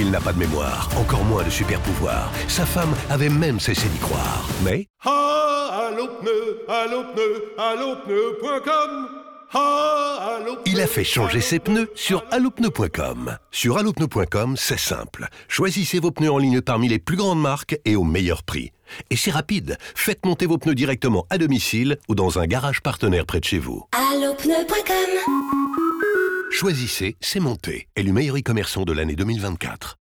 Il n'a pas de mémoire, encore moins de super pouvoir. Sa femme avait même cessé d'y croire. Mais... allopneu.com. Il a fait changer ses pneus sur allopneu.com. Sur allopneu.com, c'est simple. Choisissez vos pneus en ligne parmi les plus grandes marques et au meilleur prix. Et c'est rapide. Faites monter vos pneus directement à domicile ou dans un garage partenaire près de chez vous. allopneu.com. Choisissez, c'est monté. Élu meilleur e-commerçant de l'année 2024.